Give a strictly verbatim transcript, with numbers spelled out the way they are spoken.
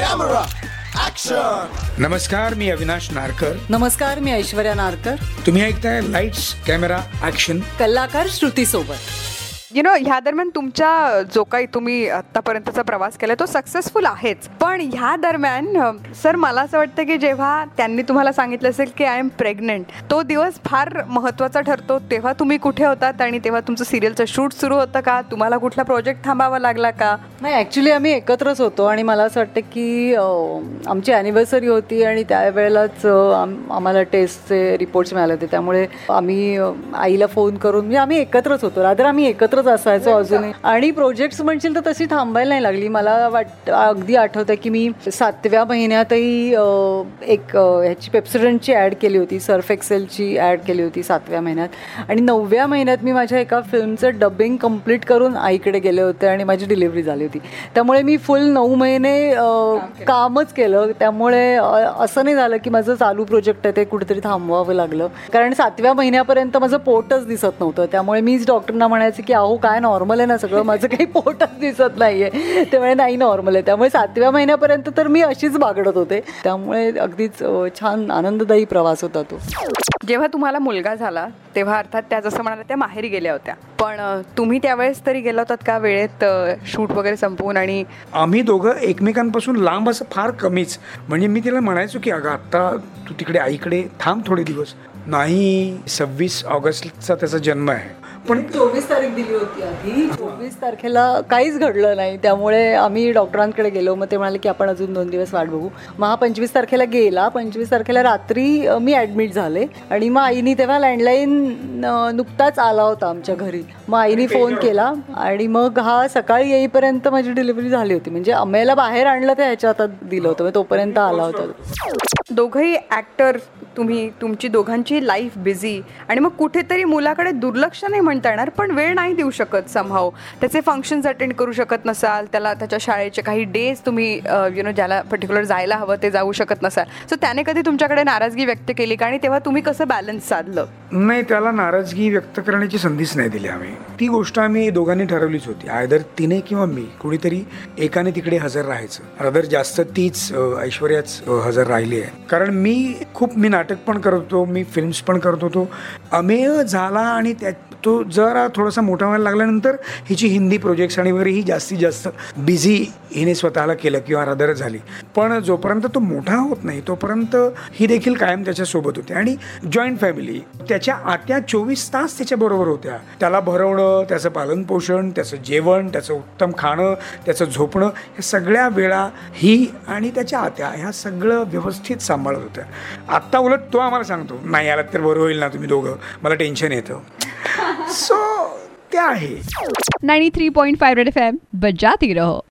Camera action. नमस्कार, मी अविनाश नारकर. नमस्कार, मी ऐश्वर्या नारकर. तुम्ही ऐकताय लाईट्स कॅमेरा ऍक्शन, कलाकार श्रुती सोबत. यु नो ह्या दरम्यान तुमच्या जो काही तुम्ही आत्तापर्यंतचा प्रवास केला तो सक्सेसफुल आहेच, पण ह्या दरम्यान सर मला असं वाटतं की जेव्हा त्यांनी तुम्हाला सांगितलं असेल की आय एम प्रेग्नंट, तो दिवस फार महत्त्वाचा ठरतो. तेव्हा तुम्ही कुठे होतात आणि तेव्हा तुमचं सिरियलचं शूट सुरू होतं का? तुम्हाला कुठला प्रोजेक्ट थांबावा लागला का? नाही, ॲक्च्युली आम्ही एकत्रच होतो आणि मला असं वाटतं की आमची ॲनिव्हर्सरी होती आणि त्यावेळेलाच आम आम्हाला टेस्टचे रिपोर्ट्स मिळाले होते. त्यामुळे आम्ही आईला फोन करून म्हणजे आम्ही एकत्रच होतो. रादर आम्ही एकत्रच असायचो अजूनही. आणि प्रोजेक्ट्स म्हणशील तर तशी थांबायला नाही लागली. मला वाट अगदी आठवतं की मी सातव्या महिन्यातही एक ह्याची पेप्सोडंटची ॲड केली होती, सर्फ एक्सेलची ॲड केली होती सातव्या महिन्यात. आणि नवव्या महिन्यात मी माझ्या एका फिल्मचं डबिंग कंप्लीट करून आईकडे गेले होते आणि माझी डिलिव्हरी झाली होती. त्यामुळे मी फुल नऊ महिने कामच केलं. त्यामुळे असं नाही झालं की माझं चालू प्रोजेक्ट आहे ते कुठेतरी थांबवावं लागलं. कारण सातव्या महिन्यापर्यंत माझं पोटच दिसत नव्हतं. त्यामुळे मीच डॉक्टरांना म्हणायचे की अहो काय नॉर्मल आहे ना सगळं, माझं काही पोटच दिसत नाही आहे. त्यामुळे नाही नॉर्मल आहे. त्यामुळे सातव्या महिन्यापर्यंत तर मी अशीच बागडत होते. त्यामुळे अगदीच छान आनंददायी प्रवास होता तो. जेव्हा तुम्हाला मुलगा झाला तेव्हा अर्थात त्या जसं म्हणाला त्या माहेरी गेल्या होत्या, पण तुम्ही त्यावेळेस तरी गेला होतात का वेळेत शूट वगैरे संपवून? आणि आम्ही दोघं एकमेकांपासून लांब असं फार कमीच. म्हणजे मी तिला म्हणायचो की अगं आत्ता तू तिकडे आईकडे थांब थोडे दिवस. नाही, सव्वीस ऑगस्टचा त्याचा जन्म आहे. पण चोवीस तारीख दिली होती आधी. चोवीस तारखेला काहीच घडलं नाही. त्यामुळे आम्ही डॉक्टरांकडे गेलो. मग ते म्हणाले की आपण अजून दोन दिवस वाट बघू. मग हा पंचवीस तारखेला गेला. पंचवीस तारखेला रात्री मी ॲडमिट झाले आणि मग आईनी तेव्हा लँडलाईन नुकताच आला होता आमच्या घरी. मग आईनी फोन केला आणि मग हा सकाळी येईपर्यंत माझी डिलिव्हरी झाली होती. म्हणजे अम्मेला बाहेर आणलं ते ह्याच्या हातात दिलं होतं, तोपर्यंत आला होता. दोघंही ॲक्टर तुम्ही, तुमची दोघांची लाईफ बिझी आणि मग कुठेतरी मुलाकडे दुर्लक्ष नाही म्हणता येणार, पण वेळ नाही देऊ शकत समहाव. त्याचे फंक्शन्स अटेंड करू शकत नसाल, त्याला त्याच्या शाळेचे काही डेज तुम्ही यु नो ज्याला पर्टिक्युलर जायला हवं ते जाऊ शकत नसाल. सो त्याने कधी तुमच्याकडे नाराजगी व्यक्त केली का? आणि तेव्हा तुम्ही कसं बॅलन्स साधलं? नाही, त्याला नाराजगी व्यक्त करण्याची संधीच नाही दिली आम्ही. ती गोष्ट आम्ही दोघांनी ठरवलीच होती. आयदर तिने किंवा मी, कुणीतरी एकाने तिकडे हजर राहायचं. अदर जास्त तीच ऐश्वर्याच हजर राहिली आहे. कारण मी खूप मी नाटक पण करत होतो, मी फिल्म्स पण करत होतो. अमेय झाला आणि त्या तो जरा थोडासा मोठा व्हायला लागल्यानंतर हिची हिंदी प्रोजेक्ट्स आणि वगैरे ही जास्तीत जास्त बिझी हिने स्वतःला केलं किंवा रदर झाली. पण जोपर्यंत तो मोठा होत नाही तोपर्यंत ही देखील कायम त्याच्यासोबत होते. आणि जॉईंट फॅमिली, त्याच्या आत्या चोवीस तास त्याच्याबरोबर होत्या. त्याला भरवणं, त्याचं पालनपोषण, त्याचं जेवण, त्याचं उत्तम खाणं, त्याचं झोपणं, ह्या सगळ्या वेळा ही आणि त्याच्या आत्या ह्या सगळं व्यवस्थित सांभाळत होत्या. आत्ता उलट तो आम्हाला सांगतो, नाही आलात तर बरं होईल ना तुम्ही दोघं, मला टेन्शन येतं. सो ते आहे. Ninety three point five red F M बजाती रहो.